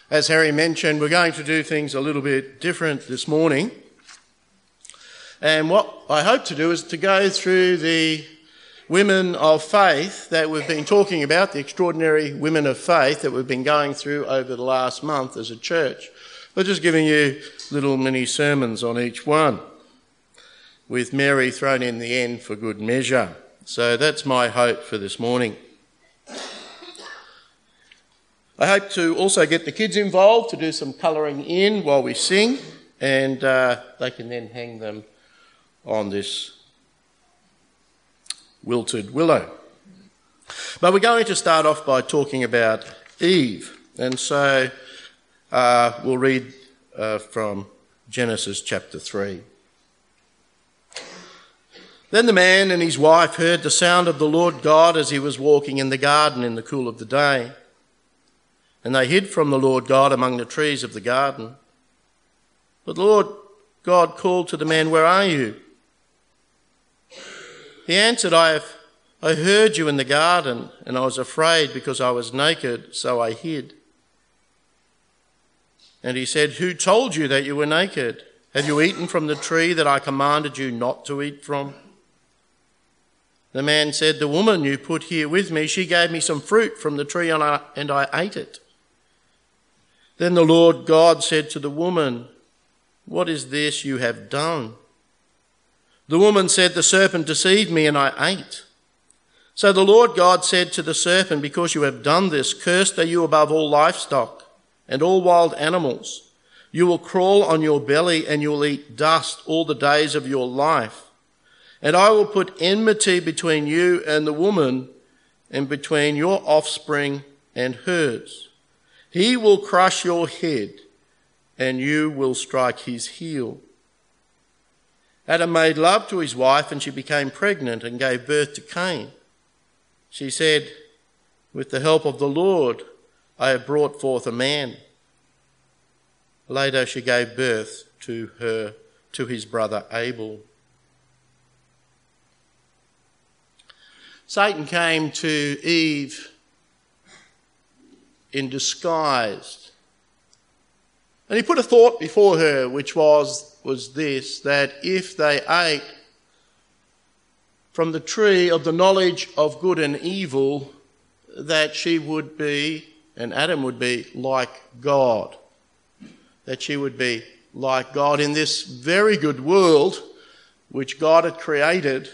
As Harry mentioned, we're going to do things a little bit different this morning. And what I hope to do is to go through the women of faith that we've been talking about, the extraordinary women of faith that we've been going through over the last month as a church. We're just giving you little mini sermons on each one, with Mary thrown in the end for good measure. So that's my hope for this morning. I hope to also get the kids involved to do some colouring in while we sing, and they can then hang them on this wilted willow. But we're going to start off by talking about Eve, and so we'll read from Genesis chapter 3. Then the man and his wife heard the sound of the Lord God as he was walking in the garden in the cool of the day. And they hid from the Lord God among the trees of the garden. But the Lord God called to the man, "Where are you?" He answered, I heard you in the garden, and I was afraid because I was naked, so I hid. And he said, "Who told you that you were naked? Have you eaten from the tree that I commanded you not to eat from?" The man said, "The woman you put here with me, she gave me some fruit from the tree and I ate it." Then the Lord God said to the woman, "What is this you have done?" The woman said, "The serpent deceived me and I ate." So the Lord God said to the serpent, "Because you have done this, cursed are you above all livestock and all wild animals. You will crawl on your belly and you will eat dust all the days of your life. And I will put enmity between you and the woman, and between your offspring and hers. He will crush your head, and you will strike his heel." Adam made love to his wife, and she became pregnant and gave birth to Cain. She said, "With the help of the Lord, I have brought forth a man." Later she gave birth to his brother Abel. Satan came to Eve in disguise. And he put a thought before her, which was this, that if they ate from the tree of the knowledge of good and evil, that she would be, and Adam would be, like God. That she would be like God in this very good world which God had created.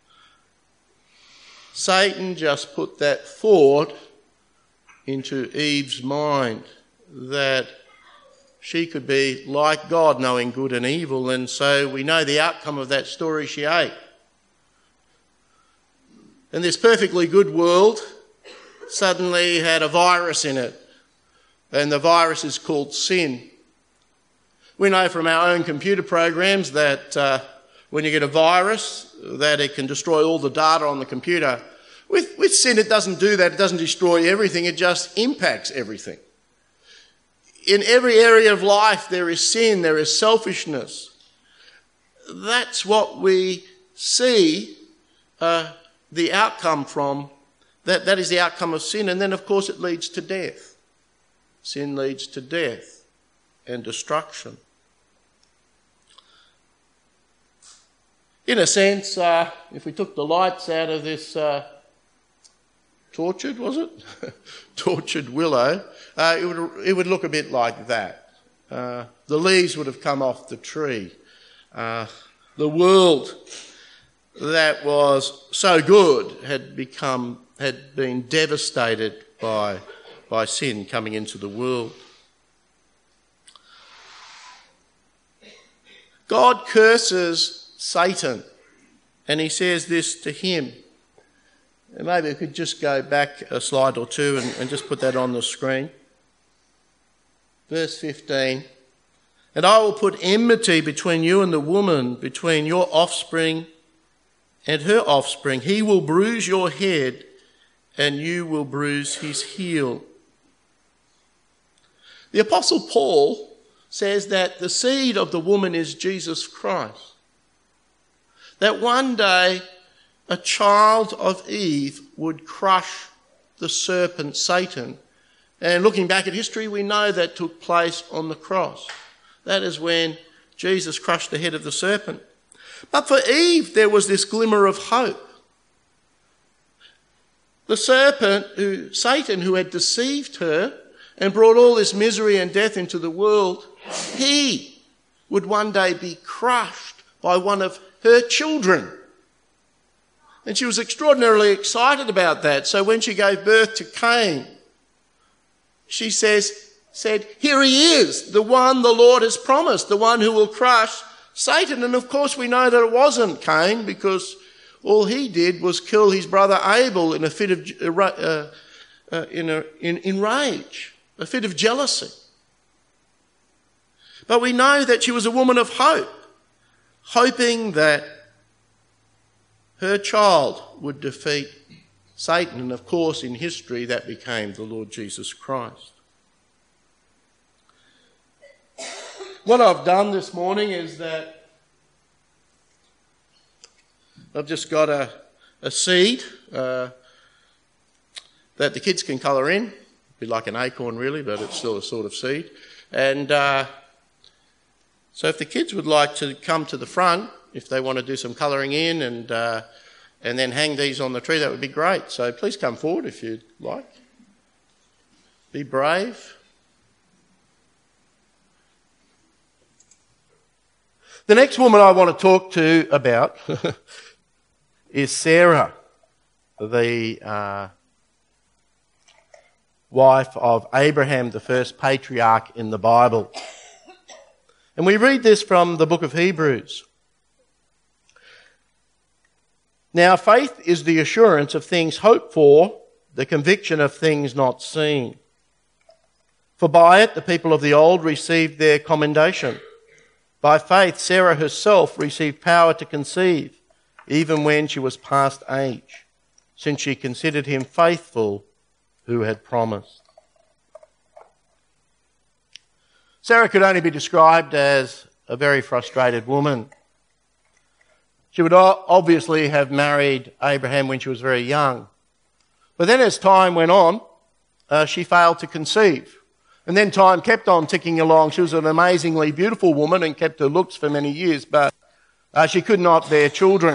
Satan just put that thought into Eve's mind, that she could be like God, knowing good and evil, and so we know the outcome of that story: she ate. And this perfectly good world suddenly had a virus in it, and the virus is called sin. We know from our own computer programs that when you get a virus, that it can destroy all the data on the computer. With sin, it doesn't do that. It doesn't destroy everything. It just impacts everything. In every area of life, there is sin, there is selfishness. That's what we see the outcome from. That is the outcome of sin. And then, of course, it leads to death. Sin leads to death and destruction. In a sense, if we took the lights out of this tortured willow, it would look a bit like that. The leaves would have come off the tree. The world that was so good had been devastated by sin coming into the world. God curses Satan, and he says this to him. And maybe we could just go back a slide or two and just put that on the screen. Verse 15. "And I will put enmity between you and the woman, between your offspring and her offspring. He will bruise your head, and you will bruise his heel." The Apostle Paul says that the seed of the woman is Jesus Christ. That one day a child of Eve would crush the serpent Satan, And looking back at history, we know that took place on the cross. That is when Jesus crushed the head of the serpent. But for Eve, there was this glimmer of hope. The serpent, Satan, who had deceived her and brought all this misery and death into the world, he would one day be crushed by one of her children. And she was extraordinarily excited about that. So when she gave birth to Cain, she said, here he is, the one the Lord has promised, the one who will crush Satan. And of course we know that it wasn't Cain, because all he did was kill his brother Abel in a fit of rage, a fit of jealousy. But we know that she was a woman of hope, hoping that her child would defeat Satan. And of course, in history, that became the Lord Jesus Christ. What I've done this morning is that I've just got a seed that the kids can colour in. It'd be like an acorn really, but it's still a sort of seed. And so if the kids would like to come to the front, if they want to do some colouring in and then hang these on the tree, that would be great. So please come forward if you'd like. Be brave. The next woman I want to talk to about is Sarah, the wife of Abraham, the first patriarch in the Bible. And we read this from the book of Hebrews. Now, faith is the assurance of things hoped for, the conviction of things not seen. For by it the people of the old received their commendation. By faith, Sarah herself received power to conceive, even when she was past age, since she considered him faithful who had promised. Sarah could only be described as a very frustrated woman. She would obviously have married Abraham when she was very young. But then as time went on, she failed to conceive. And then time kept on ticking along. She was an amazingly beautiful woman and kept her looks for many years, but she could not bear children.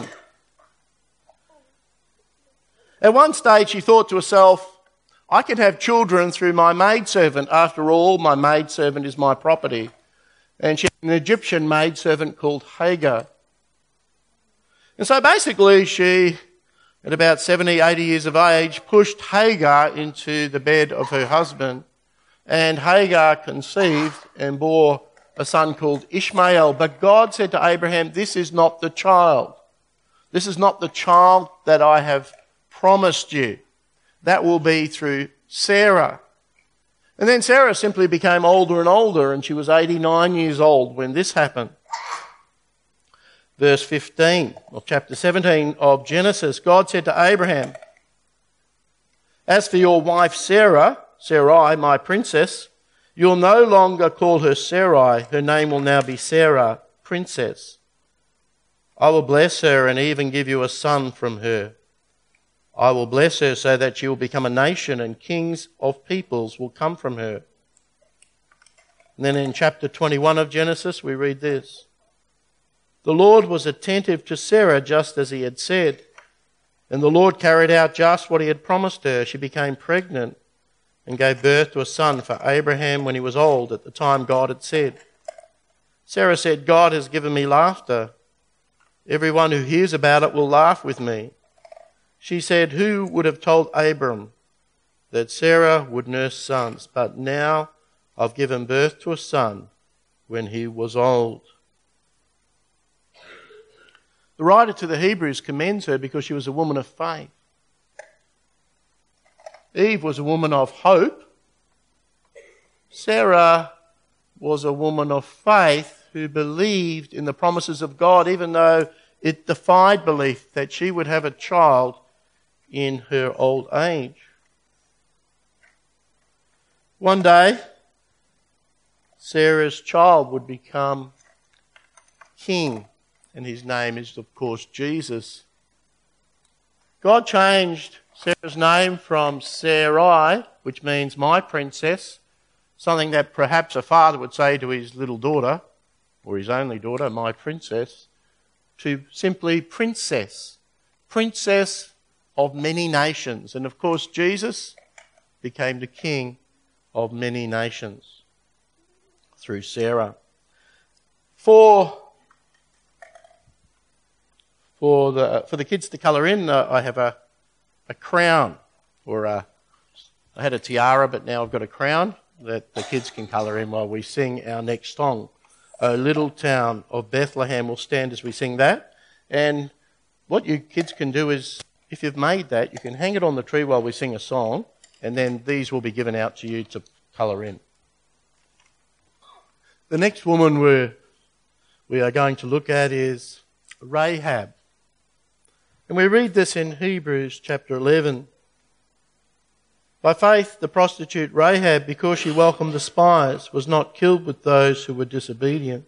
At one stage she thought to herself, I could have children through my maidservant. After all, my maidservant is my property. And she had an Egyptian maidservant called Hagar. And so basically she, at about 70, 80 years of age, pushed Hagar into the bed of her husband. And Hagar conceived and bore a son called Ishmael. But God said to Abraham, this is not the child. This is not the child that I have promised you. That will be through Sarah. And then Sarah simply became older and older, and she was 89 years old when this happened. Verse 15 of chapter 17 of Genesis, God said to Abraham, as for your wife Sarai, my princess, you'll no longer call her Sarai. Her name will now be Sarah, princess. I will bless her and even give you a son from her. I will bless her so that she will become a nation, and kings of peoples will come from her. And then in chapter 21 of Genesis, we read this. The Lord was attentive to Sarah just as he had said, and the Lord carried out just what he had promised her. She became pregnant and gave birth to a son for Abraham when he was old, at the time God had said. Sarah said, God has given me laughter. Everyone who hears about it will laugh with me. She said, who would have told Abram that Sarah would nurse sons? But now I've given birth to a son when he was old. The writer to the Hebrews commends her because she was a woman of faith. Eve was a woman of hope. Sarah was a woman of faith who believed in the promises of God, even though it defied belief that she would have a child in her old age. One day, Sarah's child would become king, and his name is, of course, Jesus. God changed Sarah's name from Sarai, which means my princess, something that perhaps a father would say to his little daughter, or his only daughter, my princess, to simply princess, princess of many nations. And of course, Jesus became the king of many nations through Sarah. For the kids to colour in, I have a crown, I had a tiara, but now I've got a crown that the kids can colour in while we sing our next song. O Little Town of Bethlehem will stand as we sing that. And what you kids can do is, if you've made that, you can hang it on the tree while we sing a song, and then these will be given out to you to colour in. The next woman we are going to look at is Rahab. And we read this in Hebrews chapter 11. By faith, the prostitute Rahab, because she welcomed the spies, was not killed with those who were disobedient.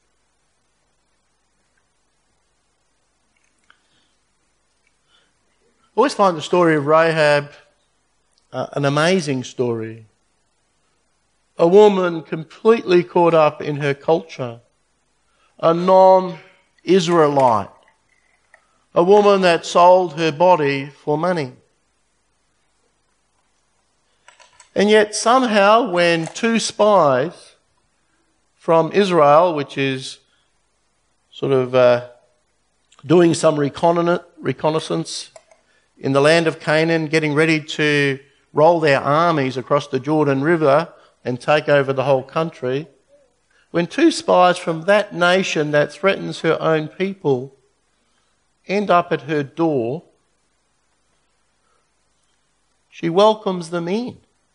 I always find the story of Rahab an amazing story. A woman completely caught up in her culture, a non-Israelite, a woman that sold her body for money. And yet somehow when two spies from Israel, which is sort of doing some reconnaissance in the land of Canaan, getting ready to roll their armies across the Jordan River and take over the whole country, when two spies from that nation that threatens her own people end up at her door, she welcomes them in.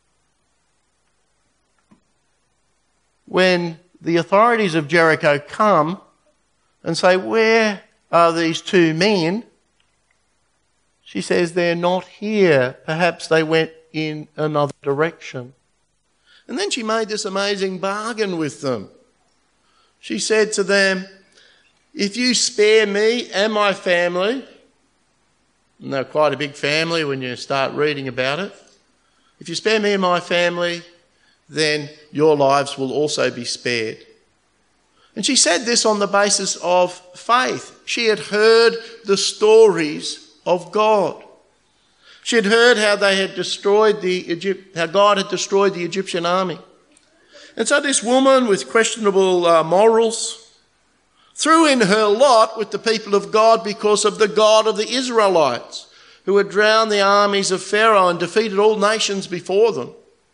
When the authorities of Jericho come and say, "Where are these two men?" she says, "They're not here. Perhaps they went in another direction." And then she made this amazing bargain with them. She said to them, "If you spare me and my family," and they're quite a big family when you start reading about it, "if you spare me and my family, then your lives will also be spared." And she said this on the basis of faith. She had heard the stories of God. She had heard how they had destroyed how God had destroyed the Egyptian army. And so this woman with questionable morals threw in her lot with the people of God because of the God of the Israelites, who had drowned the armies of Pharaoh and defeated all nations before them.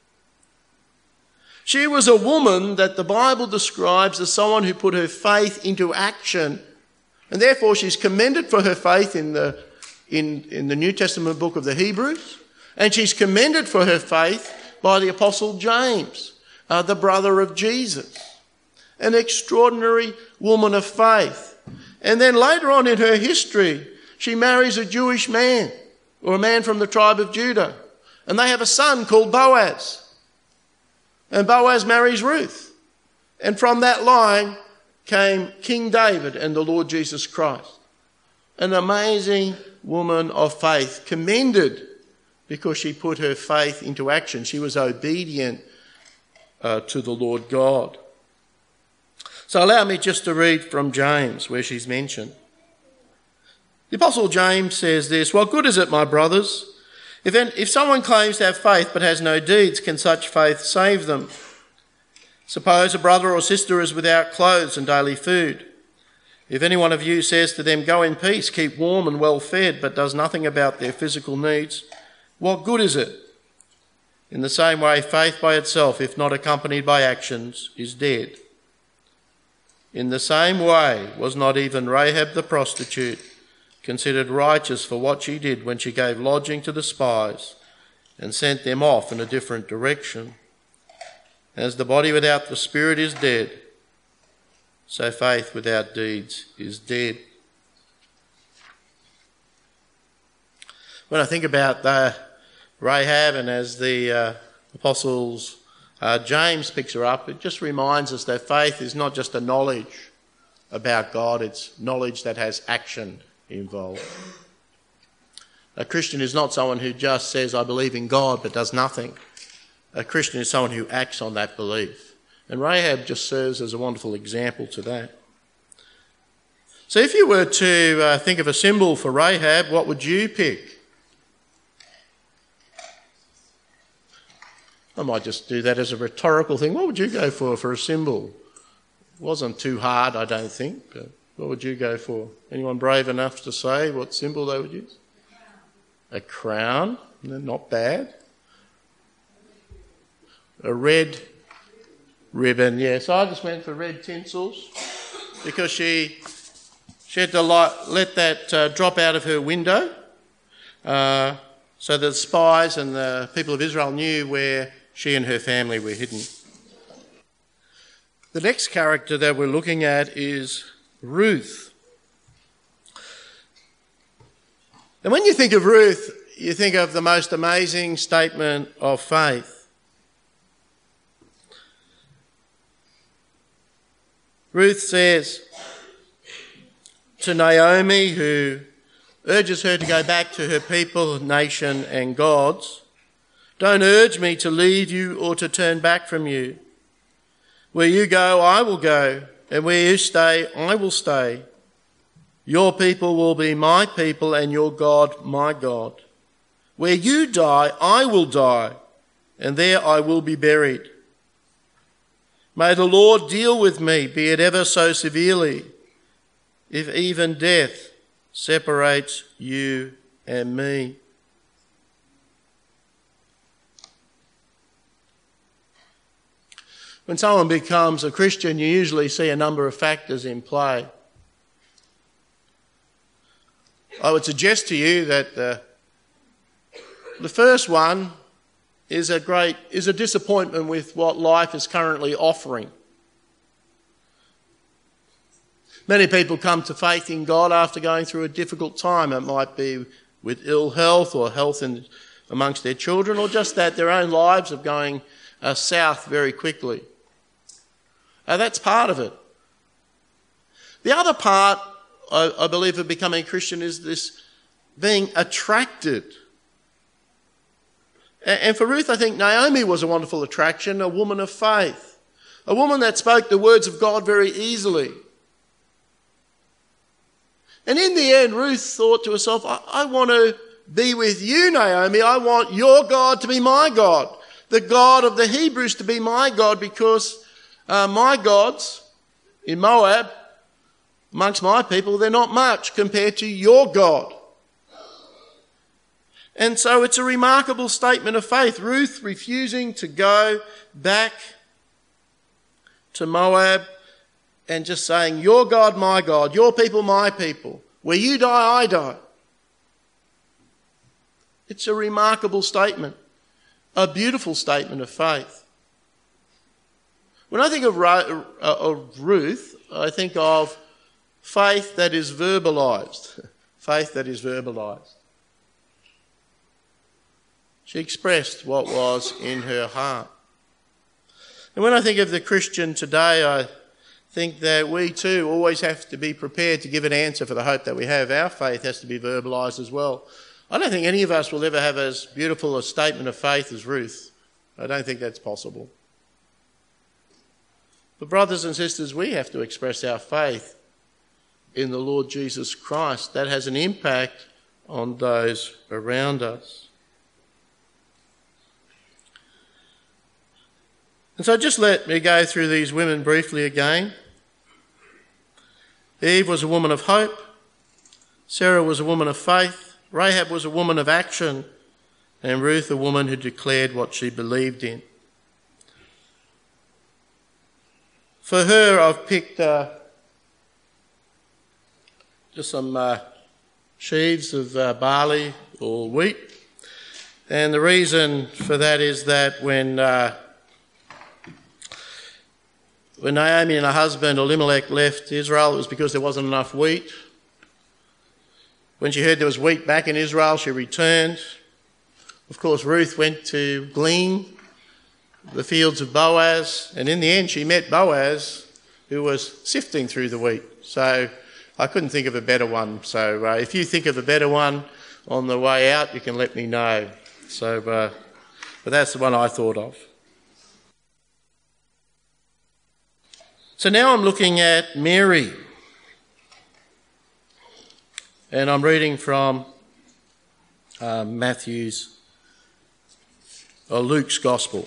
She was a woman that the Bible describes as someone who put her faith into action, and therefore she's commended for her faith in the New Testament book of the Hebrews, and she's commended for her faith by the Apostle James, the brother of Jesus. An extraordinary woman of faith. And then later on in her history, she marries a Jewish man, or a man from the tribe of Judah, and they have a son called Boaz. And Boaz marries Ruth. And from that line came King David and the Lord Jesus Christ. An amazing woman of faith, commended because she put her faith into action. She was obedient to the Lord God. So allow me just to read from James, where she's mentioned. The Apostle James says this, "What good is it, my brothers, if someone claims to have faith but has no deeds, can such faith save them? Suppose a brother or sister is without clothes and daily food. If any one of you says to them, 'Go in peace, keep warm and well fed,' but does nothing about their physical needs, what good is it? In the same way, faith by itself, if not accompanied by actions, is dead. In the same way, was not even Rahab the prostitute considered righteous for what she did when she gave lodging to the spies and sent them off in a different direction? As the body without the spirit is dead, so faith without deeds is dead." When I think about Rahab, and as the apostles James picks her up, it just reminds us that faith is not just a knowledge about God, it's knowledge that has action involved. A Christian is not someone who just says, I believe in God, but does nothing. A Christian is someone who acts on that belief. And Rahab just serves as a wonderful example to that. So if you were to think of a symbol for Rahab, what would you pick? I might just do that as a rhetorical thing. What would you go for a symbol? It wasn't too hard, I don't think, but what would you go for? Anyone brave enough to say what symbol they would use? A crown. No, not bad. A red ribbon, yes. I just went for red tinsels because she had to let that drop out of her window so the spies and the people of Israel knew where she and her family were hidden. The next character that we're looking at is Ruth. And when you think of Ruth, you think of the most amazing statement of faith. Ruth says to Naomi, who urges her to go back to her people, nation and gods, don't urge me to leave you or to turn back from you. Where you go, I will go, and where you stay, I will stay. Your people will be my people and your God, my God. Where you die, I will die, and there I will be buried. May the Lord deal with me, be it ever so severely, if even death separates you and me. When someone becomes a Christian, you usually see a number of factors in play. I would suggest to you that the first one is a disappointment with what life is currently offering. Many people come to faith in God after going through a difficult time. It might be with ill health or health amongst their children, or just that their own lives are going south very quickly. That's part of it. The other part, I believe, of becoming a Christian is this being attracted. And for Ruth, I think Naomi was a wonderful attraction, a woman of faith, a woman that spoke the words of God very easily. And in the end, Ruth thought to herself, I want to be with you, Naomi. I want your God to be my God, the God of the Hebrews to be my God, because my gods in Moab, amongst my people, they're not much compared to your God. And so it's a remarkable statement of faith. Ruth refusing to go back to Moab and just saying, your God, my God, your people, my people. Where you die, I die. It's a remarkable statement, a beautiful statement of faith. When I think of Ruth, I think of faith that is verbalised. Faith that is verbalised. She expressed what was in her heart. And when I think of the Christian today, I think that we too always have to be prepared to give an answer for the hope that we have. Our faith has to be verbalised as well. I don't think any of us will ever have as beautiful a statement of faith as Ruth. I don't think that's possible. But brothers and sisters, we have to express our faith in the Lord Jesus Christ. That has an impact on those around us. And so just let me go through these women briefly again. Eve was a woman of hope. Sarah was a woman of faith. Rahab was a woman of action. And Ruth a woman who declared what she believed in. For her, I've picked just some sheaves of barley or wheat. And the reason for that is that when Naomi and her husband Elimelech left Israel, it was because there wasn't enough wheat. When she heard there was wheat back in Israel, she returned. Of course, Ruth went to glean the fields of Boaz, and in the end she met Boaz, who was sifting through the wheat. So I couldn't think of a better one. So if you think of a better one, on the way out, you can let me know. So, but that's the one I thought of. So now I'm looking at Mary. And I'm reading from Luke's Gospel.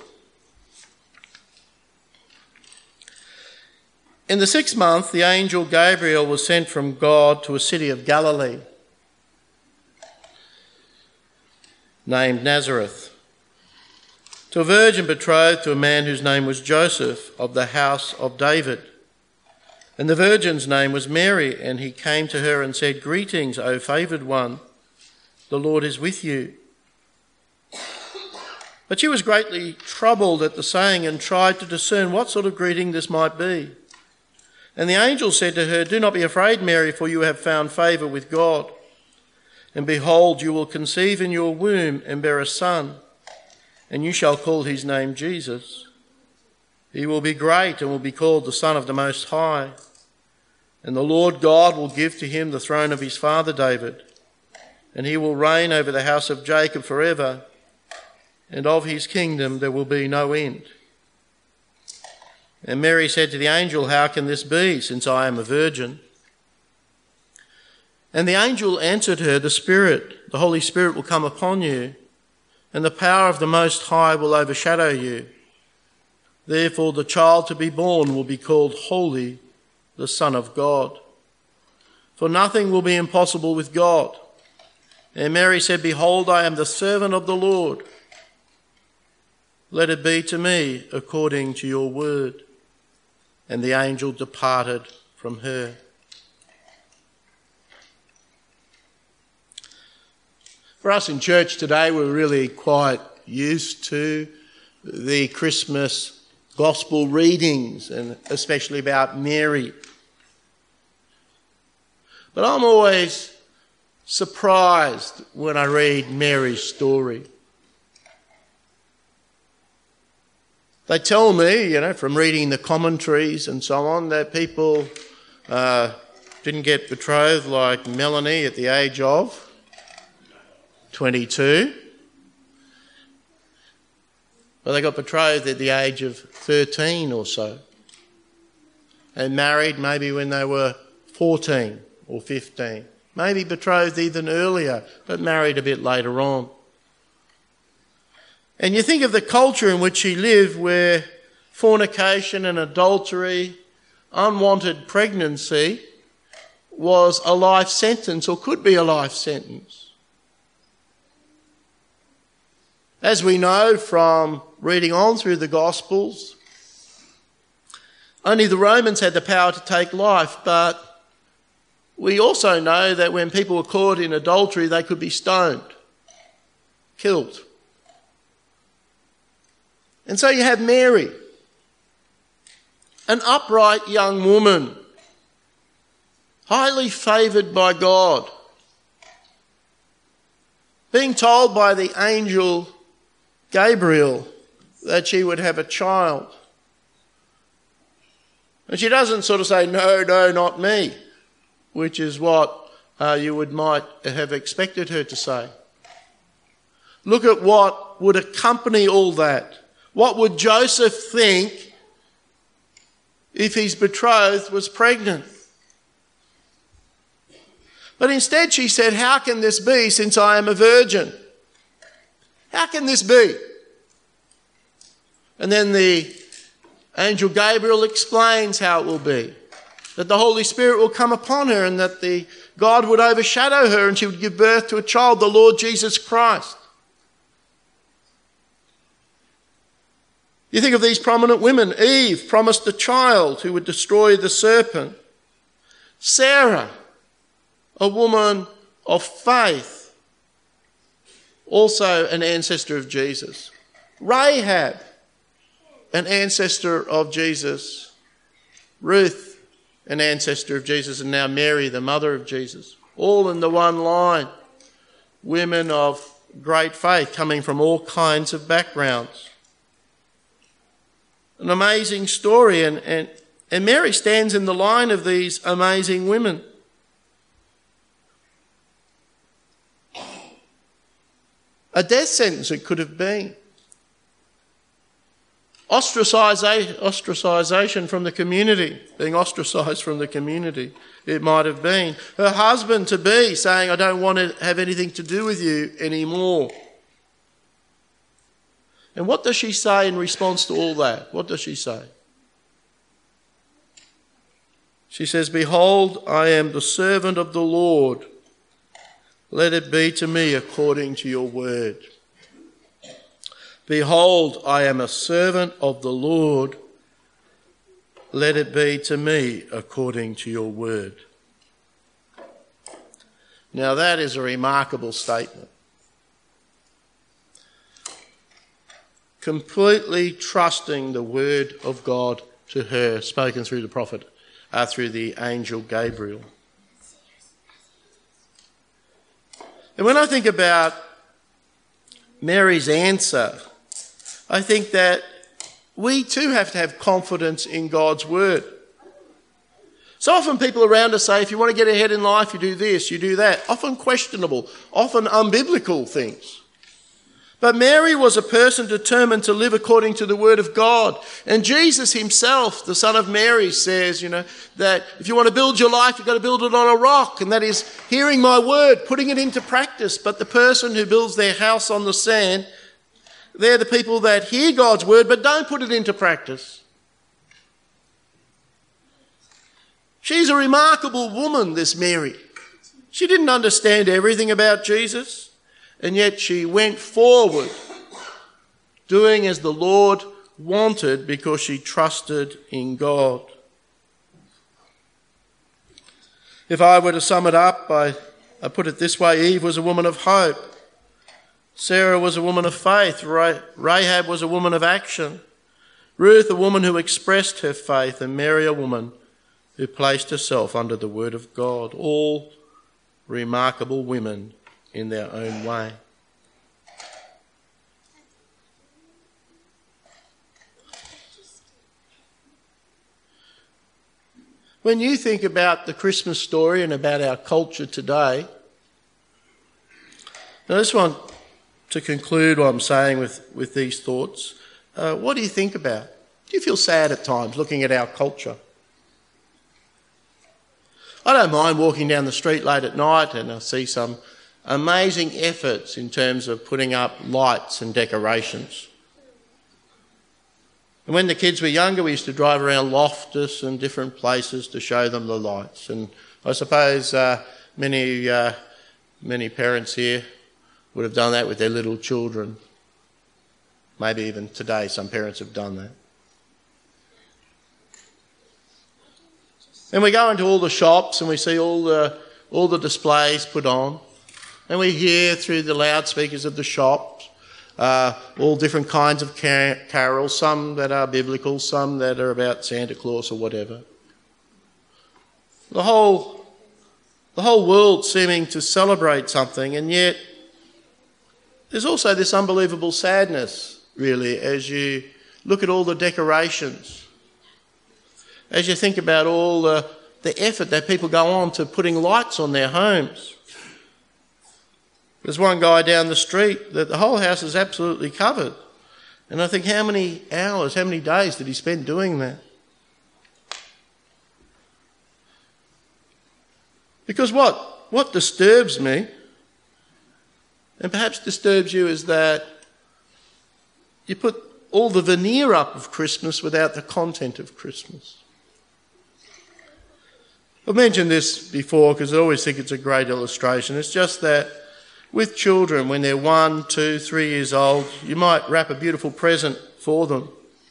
In the 6th month, the angel Gabriel was sent from God to a city of Galilee named Nazareth, to a virgin betrothed to a man whose name was Joseph, of the house of David. And the virgin's name was Mary, and he came to her and said, "Greetings, O favoured one, the Lord is with you." But she was greatly troubled at the saying and tried to discern what sort of greeting this might be. And the angel said to her, "Do not be afraid, Mary, for you have found favour with God. And behold, you will conceive in your womb and bear a son, and you shall call his name Jesus. He will be great and will be called the Son of the Most High. And the Lord God will give to him the throne of his father David, and he will reign over the house of Jacob forever, and of his kingdom there will be no end." And Mary said to the angel, "How can this be, since I am a virgin?" And the angel answered her, the Holy Spirit will come upon you, and the power of the Most High will overshadow you. Therefore the child to be born will be called Holy, the Son of God. For nothing will be impossible with God. And Mary said, "Behold, I am the servant of the Lord. Let it be to me according to your word." And the angel departed from her. For us in church today, we're really quite used to the Christmas gospel readings, and especially about Mary. But I'm always surprised when I read Mary's story. They tell me, from reading the commentaries and so on, that people didn't get betrothed like Melanie at the age of 22. Well, they got betrothed at the age of 13 or so, and married maybe when they were 14 or 15. Maybe betrothed even earlier, but married a bit later on. And you think of the culture in which she lived, where fornication and adultery, unwanted pregnancy was a life sentence, or could be a life sentence. As we know from reading on through the Gospels, only the Romans had the power to take life, but we also know that when people were caught in adultery, they could be stoned, killed. And so you have Mary, an upright young woman, highly favoured by God, being told by the angel Gabriel that she would have a child. And she doesn't sort of say, no, not me, which is what might have expected her to say. Look at what would accompany all that. What would Joseph think if his betrothed was pregnant? But instead she said, "How can this be, since I am a virgin?" How can this be? And then the angel Gabriel explains how it will be. That the Holy Spirit will come upon her, and that God would overshadow her, and she would give birth to a child, the Lord Jesus Christ. You think of these prominent women. Eve promised a child who would destroy the serpent. Sarah, a woman of faith, also an ancestor of Jesus. Rahab, an ancestor of Jesus. Ruth, an ancestor of Jesus, and now Mary, the mother of Jesus. All in the one line. Women of great faith, coming from all kinds of backgrounds. An amazing story, and Mary stands in the line of these amazing women. A death sentence it could have been. Ostracisation from the community, being ostracised from the community, it might have been. Her husband-to-be saying, I don't want to have anything to do with you anymore. And what does she say in response to all that? What does she say? She says, Behold, I am the servant of the Lord. Let it be to me according to your word. Behold, I am a servant of the Lord. Let it be to me according to your word. Now that is a remarkable statement. Completely trusting the word of God to her, spoken through the prophet, through the angel Gabriel. And when I think about Mary's answer, I think that we too have to have confidence in God's word. So often people around us say, if you want to get ahead in life, you do this, you do that. Often questionable, often unbiblical things. But Mary was a person determined to live according to the word of God. And Jesus himself, the son of Mary, says, that if you want to build your life, you've got to build it on a rock. And that is hearing my word, putting it into practice. But the person who builds their house on the sand, they're the people that hear God's word but don't put it into practice. She's a remarkable woman, this Mary. She didn't understand everything about Jesus. And yet she went forward doing as the Lord wanted because she trusted in God. If I were to sum it up, I put it this way. Eve was a woman of hope. Sarah was a woman of faith. Rahab was a woman of action. Ruth, a woman who expressed her faith. And Mary, a woman who placed herself under the word of God. All remarkable women in their own way. When you think about the Christmas story and about our culture today, I just want to conclude what I'm saying with these thoughts. What do you think about? Do you feel sad at times looking at our culture? I don't mind walking down the street late at night and I see some amazing efforts in terms of putting up lights and decorations. And when the kids were younger, we used to drive around Loftus and different places to show them the lights. And I suppose many parents here would have done that with their little children. Maybe even today some parents have done that. And we go into all the shops and we see all the displays put on. And we hear through the loudspeakers of the shops all different kinds of carols, some that are biblical, some that are about Santa Claus or whatever. The whole world seeming to celebrate something, and yet there's also this unbelievable sadness, really, as you look at all the decorations. As you think about all the effort that people go on to putting lights on their homes. There's one guy down the street that the whole house is absolutely covered. And I think how many hours, how many days did he spend doing that? Because what disturbs me, and perhaps disturbs you, is that you put all the veneer up of Christmas without the content of Christmas. I've mentioned this before because I always think it's a great illustration. It's just that with children, when they're 1, 2, 3 years old, you might wrap a beautiful present for them.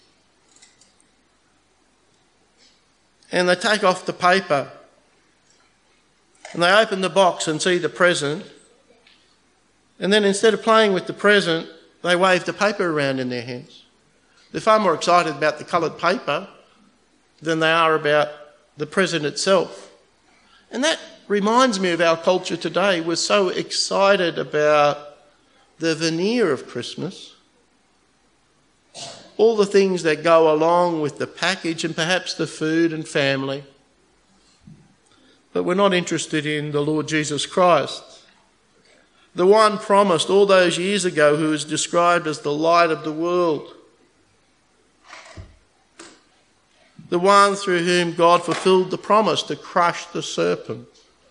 And they take off the paper and they open the box and see the present. And then instead of playing with the present, they wave the paper around in their hands. They're far more excited about the coloured paper than they are about the present itself. And that reminds me of our culture today. We're so excited about the veneer of Christmas, all the things that go along with the package and perhaps the food and family. But we're not interested in the Lord Jesus Christ. The one promised all those years ago who is described as the light of the world. The one through whom God fulfilled the promise to crush the serpent.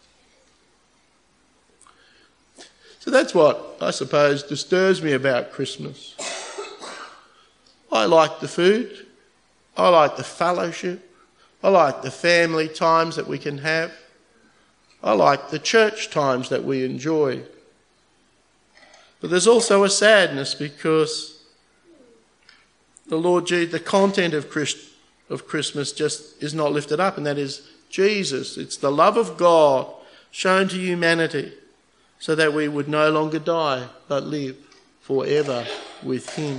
So that's what, I suppose, disturbs me about Christmas. I like the food. I like the fellowship. I like the family times that we can have. I like the church times that we enjoy. But there's also a sadness because the content of Christmas just is not lifted up, and that is Jesus. It's the love of God shown to humanity so that we would no longer die but live forever with him.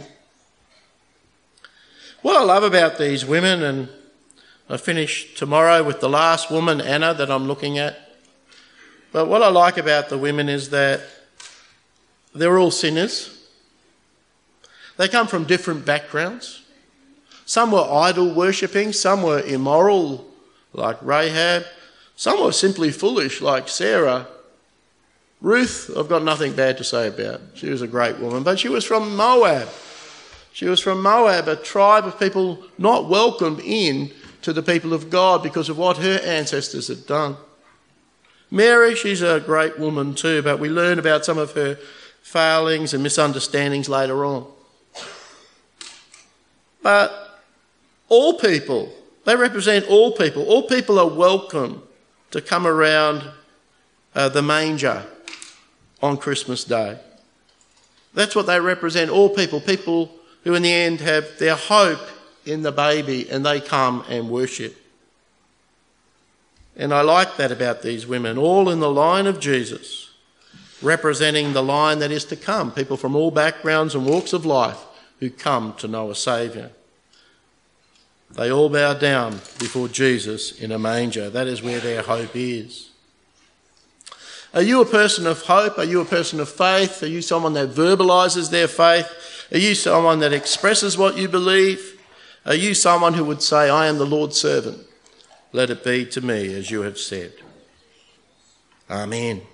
What I love about these women, and I finish tomorrow with the last woman, Anna, that I'm looking at. But what I like about the women is that they're all sinners. They come from different backgrounds. Some were idol worshipping, some were immoral, like Rahab. Some were simply foolish, like Sarah. Ruth, I've got nothing bad to say about. She was a great woman, but she was from Moab. She was from Moab, a tribe of people not welcomed in to the people of God because of what her ancestors had done. Mary, she's a great woman too, but we learn about some of her failings and misunderstandings later on. But all people, they represent all people. All people are welcome to come around the manger on Christmas Day. That's what they represent, all people, people who in the end have their hope in the baby and they come and worship. And I like that about these women, all in the line of Jesus, representing the line that is to come, people from all backgrounds and walks of life who come to know a Saviour. They all bow down before Jesus in a manger. That is where their hope is. Are you a person of hope? Are you a person of faith? Are you someone that verbalises their faith? Are you someone that expresses what you believe? Are you someone who would say, I am the Lord's servant? Let it be to me as you have said. Amen.